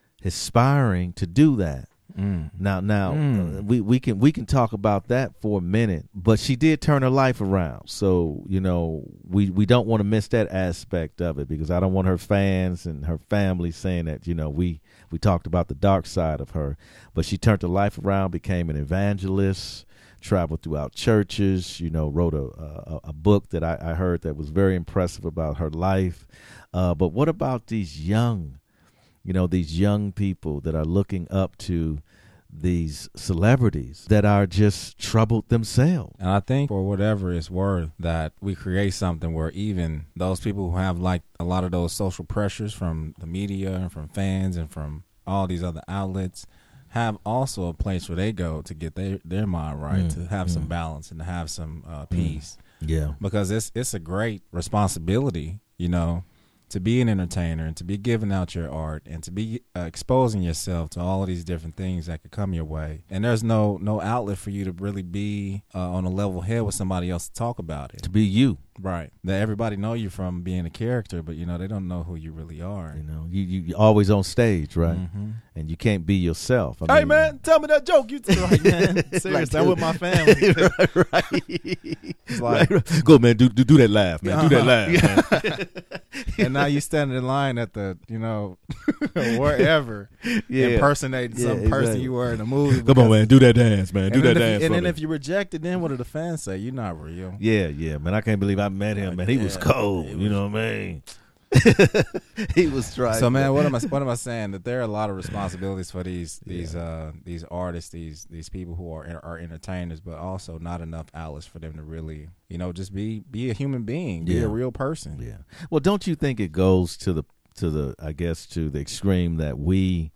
A: aspiring to do that. Mm. Now, now mm. Uh, we, we can we can talk about that for a minute, but she did turn her life around. So, you know, we, we don't want to miss that aspect of it because I don't want her fans and her family saying that, you know, we, we talked about the dark side of her. But she turned her life around, became an evangelist, traveled throughout churches, you know, wrote a a, a book that I, I heard that was very impressive about her life. Uh, but what about these young You know, these young people that are looking up to these celebrities that are just troubled themselves?
B: And I think for whatever it's worth that we create something where even those people who have like a lot of those social pressures from the media and from fans and from all these other outlets have also a place where they go to get their, their mind right, mm, to have mm. some balance and to have some uh, peace.
A: Mm. Yeah.
B: Because it's it's a great responsibility, you know, to be an entertainer and to be giving out your art and to be uh, exposing yourself to all of these different things that could come your way. And there's no no outlet for you to really be uh, on a level head with somebody else to talk about it.
A: To be you.
B: Right. That everybody know you from being a character, but, you know, they don't know who you really are.
A: You know, you, you, you're always on stage, right? Mm-hmm. And you can't be yourself. I
E: hey,
A: mean,
E: man, tell me that joke. You like, man, seriously, like, I'm with my family.
A: right, right. It's like, right. Go, man, do, do do that laugh, man. Uh-huh. Do that laugh, yeah. man.
B: And now you standing in line at the, you know, wherever, yeah. impersonating yeah, some person exactly. you were in a movie.
A: Come on, man, do that dance, man. Do that dance.
B: You, and
A: for
B: then
A: me.
B: If you reject it, then what do the fans say? You're not real.
A: Yeah, yeah, man. I can't believe I met him, man. He yeah, was cold. Was, you know what I mean? He was trying.
B: So, man, what am I? What am I saying? That there are a lot of responsibilities for these these yeah. uh, these artists, these these people who are are entertainers, but also not enough outlets for them to really, you know, just be be a human being, be
A: yeah.
B: a real person.
A: Yeah. Well, don't you think it goes to the to the I guess to the extreme that we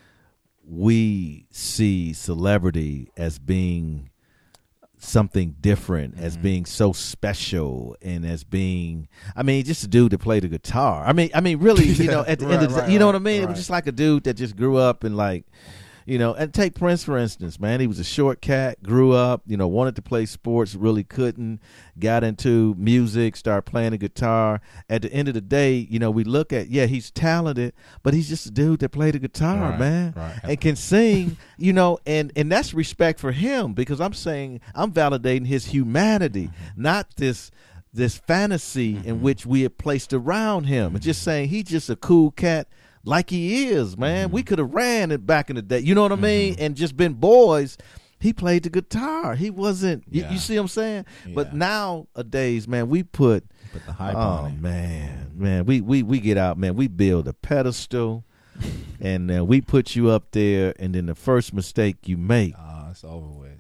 A: we see celebrity as being something different, mm-hmm. as being so special, and as being, I mean, just a dude that played the guitar. I mean, I mean, really, you know, at the
B: right,
A: end of the
B: right,
A: you know
B: right,
A: what I mean?
B: Right.
A: It was just like a dude that just grew up and like, You know, and take Prince, for instance, man. He was a short cat, grew up, you know, wanted to play sports, really couldn't, got into music, started playing the guitar. At the end of the day, you know, we look at, yeah, he's talented, but he's just a dude that played the guitar,
B: Right,
A: man,
B: right.
A: and can sing, you know, and, and that's respect for him, because I'm saying I'm validating his humanity,
B: Mm-hmm.
A: not this this fantasy in
B: Mhm.
A: which we have placed around him. And just saying he's just a cool cat like he is, man. We could have ran it back in the day. You know what I mean? And just been boys. He played the guitar. He wasn't, you,
B: Yeah.
A: you see what I'm saying? But
B: Yeah.
A: nowadays, man, we put,
B: Put the hype
A: oh,
B: on it.
A: man, man, we, we, we get out, man. We build a pedestal and uh, we put you up there. And then the first mistake you make,
B: Oh, it's over with.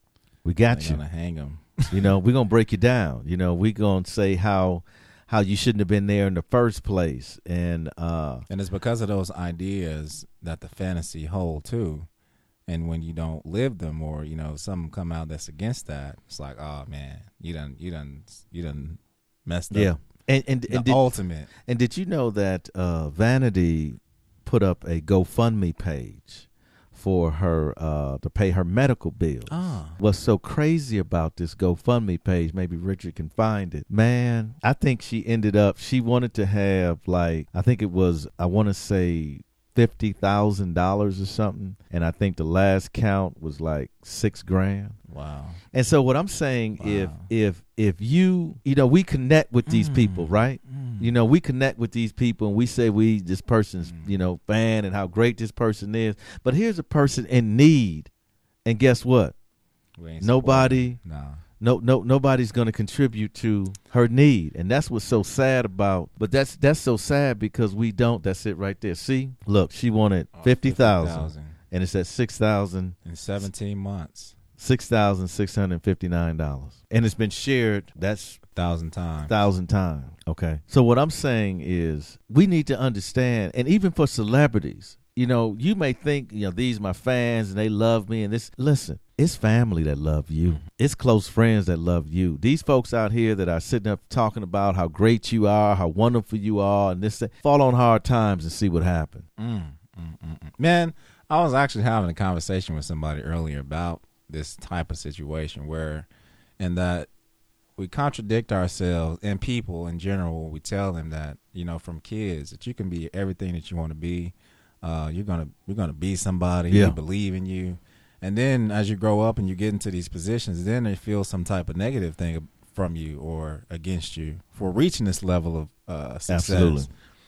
A: we got
B: They're
A: you.
B: gonna hang him.
A: You know, we're gonna break you down. You know, we're gonna say how how you shouldn't have been there in the first place. And uh
B: And it's because of those ideas that the fantasy hold too. And when you don't live them, or you know, something come out that's against that, it's like, oh man, you done, you done, you done messed up.
A: yeah. And and,
B: The
A: and did,
B: ultimate.
A: and did you know that uh Vanity put up a GoFundMe page for her uh to pay her medical bills?
B: Ah.
A: What's so crazy about this GoFundMe page, maybe Richard can find it, man, I think she ended up, she wanted to have, like, I think it was, I want to say fifty thousand dollars or something, and I think the last count was like six grand.
B: Wow.
A: And so what I'm saying, if
B: Wow.
A: if if you, you know, we connect with these
B: Mm.
A: people, right?
B: Mm.
A: You know, we connect with these people and we say we this person's,
B: Mm.
A: you know, fan and how great this person is. But here's a person in need. And guess what?
B: We ain't
A: Nobody
B: supporting. Nah.
A: no no nobody's going to contribute to her need. And that's what's so sad about. But that's that's so sad because we don't. That's it right there. See? Look, she wanted
B: Oh,
A: fifty thousand
B: fifty thousand
A: and it's at six thousand.
B: in seventeen months,
A: six thousand six hundred fifty-nine dollars. And it's been shared, that's
B: thousand times.
A: a thousand times. Okay. So what I'm saying is we need to understand, and even for celebrities, you know, you may think, you know, these my fans and they love me and this. Listen, it's family that love you. It's close friends that love you. These folks out here that are sitting up talking about how great you are, how wonderful you are, and this, that, fall on hard times and see what happened.
B: Mm, mm, mm, mm. Man, I was actually having a conversation with somebody earlier about this type of situation where, in that we contradict ourselves and people in general. We tell them that, you know, from kids, that you can be everything that you want to be. Uh, you're gonna you're gonna be somebody.
A: Yeah.
B: We believe in you. And then as you grow up and you get into these positions, then they feel some type of negative thing from you or against you for reaching this level of uh, success.
A: Absolutely.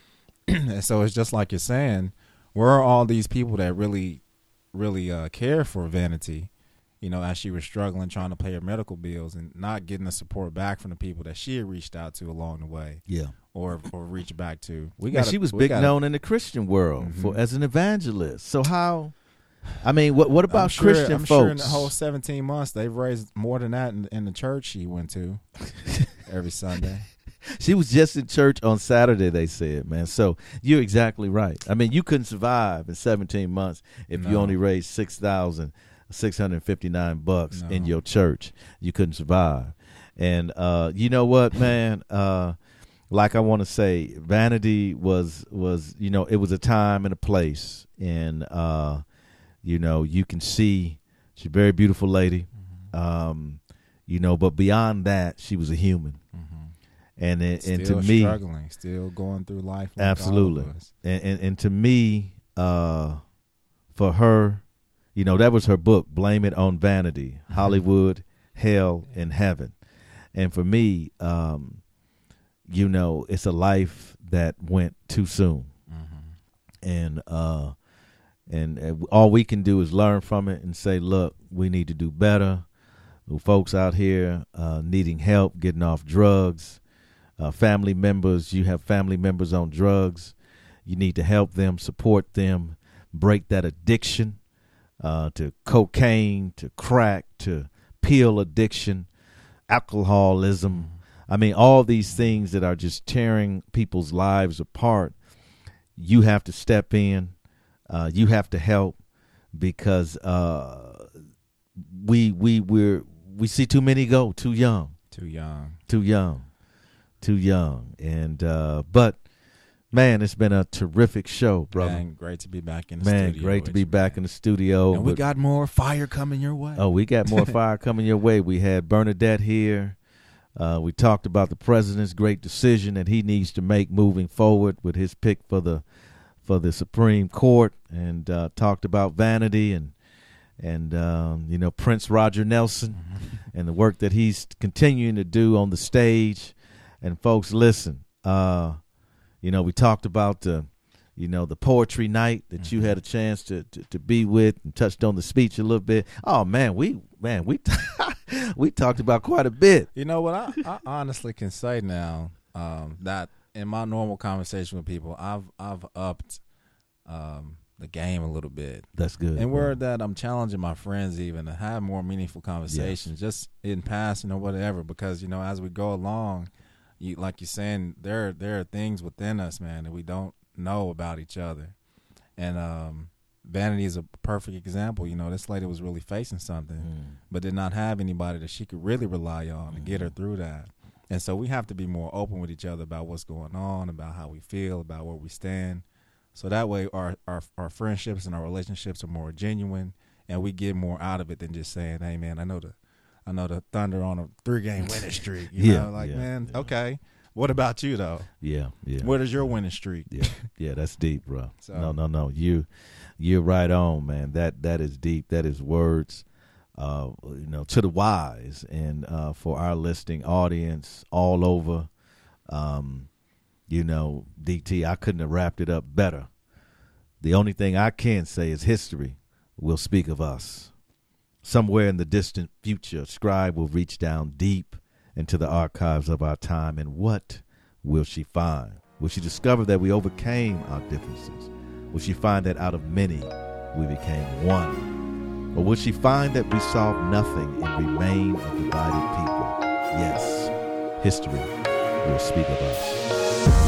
B: And so it's just like you're saying, where are all these people that really, really uh, care for Vanity, you know, as she was struggling trying to pay her medical bills and not getting the support back from the people that she had reached out to along the way
A: Yeah.
B: or or reached back to. We
A: Yeah,
B: got
A: she was big known in the Christian world for
B: Mhm.
A: as an evangelist. So how? I mean, what what about
B: I'm sure,
A: Christian
B: I'm
A: folks?
B: sure in the whole seventeen months, they've raised more than that in, in the church she went to every Sunday.
A: She was just in church on Saturday, they said, man. So you're exactly right. I mean, you couldn't survive in seventeen months if you
B: No.
A: only raised six thousand six hundred fifty-nine bucks in
B: No.
A: your church. You couldn't survive. And uh, you know what, man? Uh, like I want to say, Vanity was, was, you know, it was a time and a place. And, uh, you know, you can see she's a very beautiful lady. Um, you know, but beyond that, she was a human. And it, and to
B: Still
A: me,
B: struggling, still going through life. Like
A: absolutely,
B: all of us.
A: and, and and to me, uh, for her, you know, that was her book, "Blame It on Vanity: Hollywood, Hell, and Heaven." And for me, um, you know, it's a life that went too soon, and uh, and uh, all we can do is learn from it and say, look, we need to do better. Folks out here uh, needing help, getting off drugs. Uh, family members, you have family members on drugs. You need to help them, support them, break that addiction uh, to cocaine, to crack, to pill addiction, alcoholism. I mean, all these things that are just tearing people's lives apart. You have to step in. Uh, you have to help because uh, we we we're we see too many go too young,
B: Too young.
A: too young. Too young, and uh, but Man, it's been a terrific show, brother.
B: Man, great to be back in the
A: Man,
B: studio.
A: great to
B: with
A: be
B: you,
A: back
B: man.
A: in the studio.
B: And we
A: with-
B: got more fire coming your way.
A: Oh, we got more fire coming your way. We had Bernadette here. Uh, we talked about the president's great decision that he needs to make moving forward with his pick for the for the Supreme Court, and uh, talked about Vanity and and um, you know, Prince Roger Nelson and the work that he's continuing to do on the stage. And folks, listen, uh, you know, we talked about the you know, the poetry night that mm-hmm. you had a chance to, to, to be with, and touched on the speech a little bit. Oh man, we man we we talked about quite a bit.
B: You know what? I, I honestly can say now um, that in my normal conversation with people, I've I've upped um, the game a little bit.
A: That's good.
B: And where that I'm challenging my friends even to have more meaningful conversations, yes. just in passing or whatever. Because you know, as we go along, you like you're saying, there there are things within us, man, that we don't know about each other. And um Vanity is a perfect example. You know, this lady was really facing something mm. but did not have anybody that she could really rely on mm. to get her through that. And so we have to be more open with each other about what's going on, about how we feel, about where we stand, so that way our our, our friendships and our relationships are more genuine, and we get more out of it than just saying, hey man, I know the I know the Thunder on a three game winning streak. You
A: yeah,
B: know, like
A: yeah,
B: man,
A: yeah.
B: okay. What about you though?
A: Yeah, yeah.
B: What is your winning streak?
A: Yeah, yeah, that's deep, bro.
B: So,
A: no, no, no. You, you're right on, man. That that is deep. That is words, uh, you know, to the wise, and uh, for our listening audience all over. Um, you know, D T, I couldn't have wrapped it up better. The only thing I can say is history will speak of us. Somewhere in the distant future, Scribe will reach down deep into the archives of our time, and what will she find? Will she discover that we overcame our differences? Will she find that out of many we became one? Or will she find that we solved nothing and remain a divided people? Yes, history will speak of us.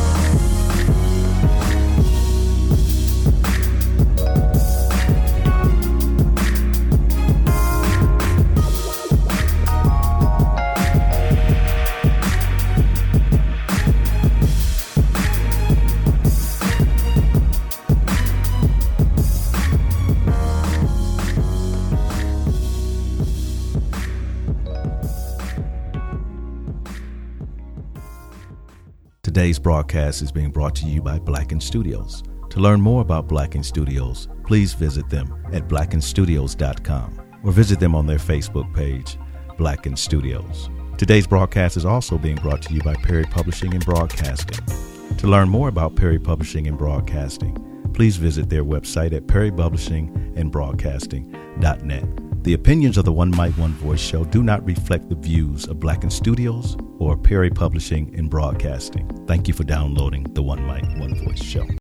A: Today's broadcast is being brought to you by Blacken Studios. To learn more about Blacken Studios, please visit them at blacken studios dot com or visit them on their Facebook page, Blacken Studios. Today's broadcast is also being brought to you by Perry Publishing and Broadcasting. To learn more about Perry Publishing and Broadcasting, please visit their website at perry publishing and broadcasting dot net. The opinions of the One Mic, One Voice show do not reflect the views of Blacken Studios or Perry Publishing and Broadcasting. Thank you for downloading the One Mic, One Voice show.